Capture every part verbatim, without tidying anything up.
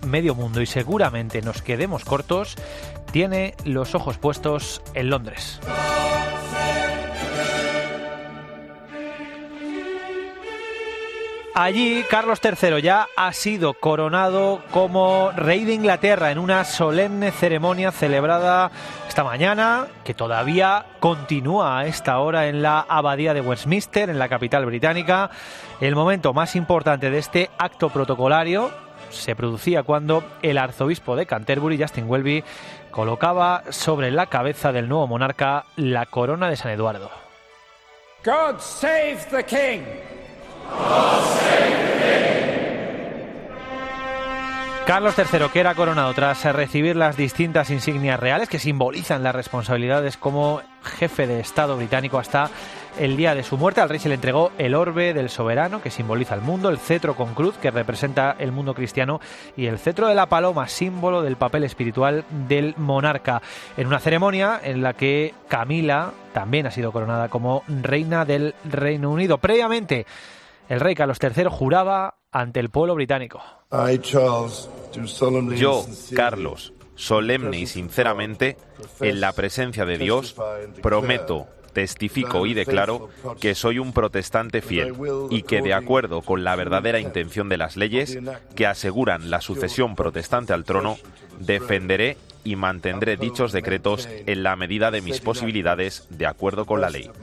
medio mundo y seguramente nos quedemos cortos, tiene los ojos puestos en Londres. Allí, Carlos tercero ya ha sido coronado como rey de Inglaterra en una solemne ceremonia celebrada esta mañana, que todavía continúa a esta hora en la abadía de Westminster, en la capital británica. El momento más importante de este acto protocolario se producía cuando el arzobispo de Canterbury, Justin Welby, colocaba sobre la cabeza del nuevo monarca la corona de San Eduardo. God save the King. Carlos tercero, que era coronado tras recibir las distintas insignias reales que simbolizan las responsabilidades como jefe de Estado británico hasta el día de su muerte. Al rey se le entregó el orbe del soberano, que simboliza el mundo, el cetro con cruz, que representa el mundo cristiano, y el cetro de la paloma, símbolo del papel espiritual del monarca, en una ceremonia en la que Camila también ha sido coronada como reina del Reino Unido. Previamente, el rey Carlos tercero juraba ante el pueblo británico. Yo, Carlos, solemne y sinceramente, en la presencia de Dios, prometo, testifico y declaro que soy un protestante fiel y que, de acuerdo con la verdadera intención de las leyes que aseguran la sucesión protestante al trono, defenderé y mantendré dichos decretos en la medida de mis posibilidades, de acuerdo con la ley.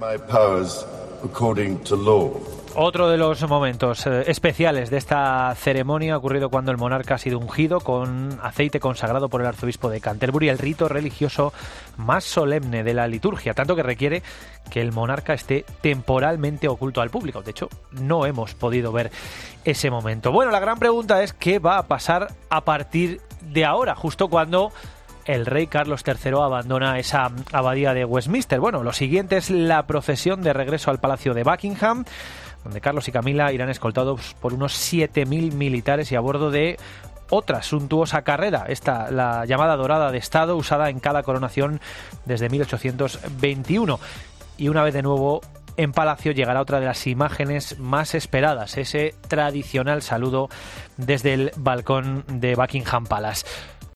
Otro de los momentos eh, especiales de esta ceremonia ha ocurrido cuando el monarca ha sido ungido con aceite consagrado por el arzobispo de Canterbury, el rito religioso más solemne de la liturgia, tanto que requiere que el monarca esté temporalmente oculto al público. De hecho, no hemos podido ver ese momento. Bueno, la gran pregunta es qué va a pasar a partir de ahora, justo cuando el rey Carlos tercero abandona esa abadía de Westminster. Bueno, lo siguiente es la procesión de regreso al Palacio de Buckingham, donde Carlos y Camila irán escoltados por unos siete mil militares y a bordo de otra suntuosa carrera, esta, la llamada Dorada de Estado, usada en cada coronación desde mil ochocientos veintiuno. Y una vez de nuevo en Palacio llegará otra de las imágenes más esperadas, ese tradicional saludo desde el balcón de Buckingham Palace.